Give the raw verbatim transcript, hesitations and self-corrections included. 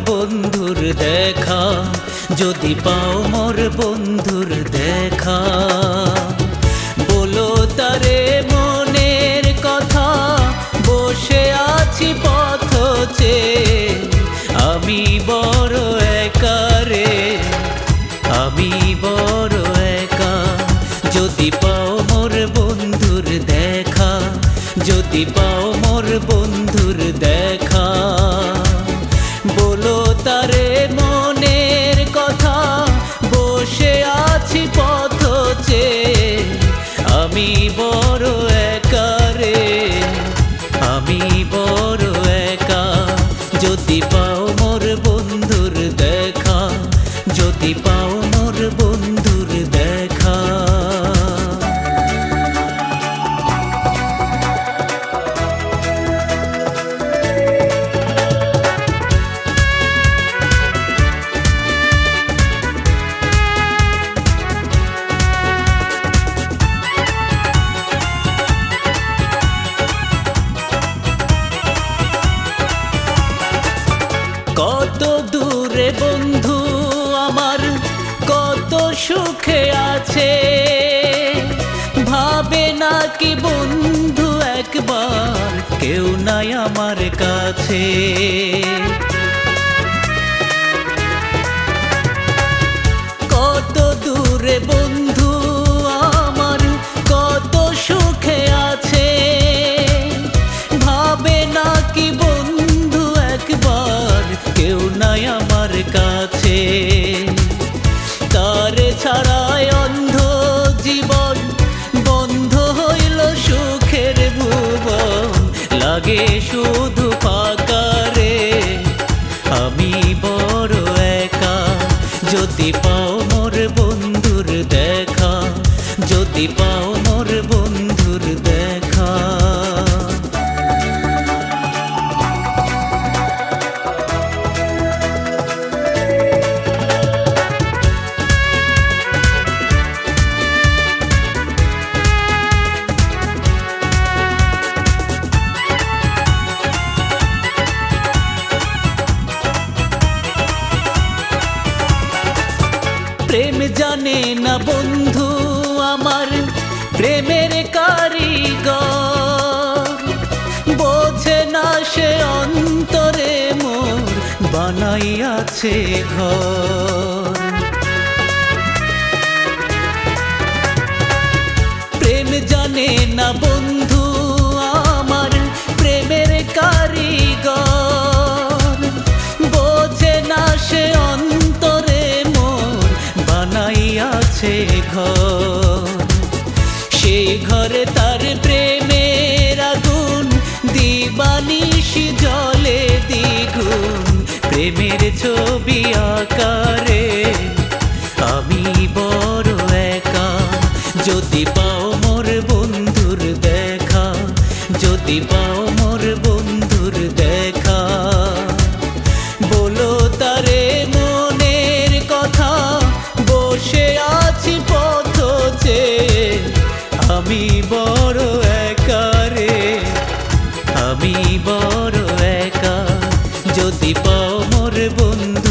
বন্ধুর দেখা, যদি পাও মোর বন্ধুর দেখা। বলো তারে মনের কথা, বসে আছি পথ চেয়ে, আমি বড় একা রে, আমি বড় একা। যদি পাও মোর বন্ধুর দেখা, যদি পাও মোর বন্ধুর দেখা। বলো তারে মনের কথা, বসে আছি পথ চেয়ে, আমি বড় একা রে, আমি বড় একা। যদি পাও মোর বন্ধুর দেখা, যদি পাও মোর বন্ধুর দেখা। কত দূরে বন্ধু আমার, কত সুখে আছে, ভাবে নাকি বন্ধু একবার কেউ নাই আমার কাছে। কত দূরে বন্ধু আমার, কত সুখে আছে, ভাবে নাকি বন্ধু একবার কেউ নাই আমার কাছে। তার ছাড়ায় অন্ধ জীবন, বন্ধ হইল সুখের ভুবন, লাগে শুধু ফাঁকা রে, আমি বড় একা। যদি পাও মোর বন্ধুর দেখা, যদি পাও মোর বন্ধুর দেখা। প্রেম জানে না বন্ধু আমার, প্রেমের কারিগর, বোঝে না সে অন্তরে মোর বানাইয়াছে ঘর। প্রেম জানে না বন্ধু আমার, প্রেমের কারিগর, বোঝে না সে অন্তরে মোর বানাইয়াছে ঘর। সেই ঘরে তার প্রেমের আগুন, দিবানিশি জলে দ্বিগুণ, প্রেমের ছবি আকারে, আমি বড় একা। যদি পাও মোর বন্ধুর দেখা, যদি পাও মোর বন্ধুর দেখা। বলো তারে মনের কথা, বসে আছি পথ চেয়ে, আমি বড় একা রে, আমি বড় একা। যদি পাও মোর বন্ধু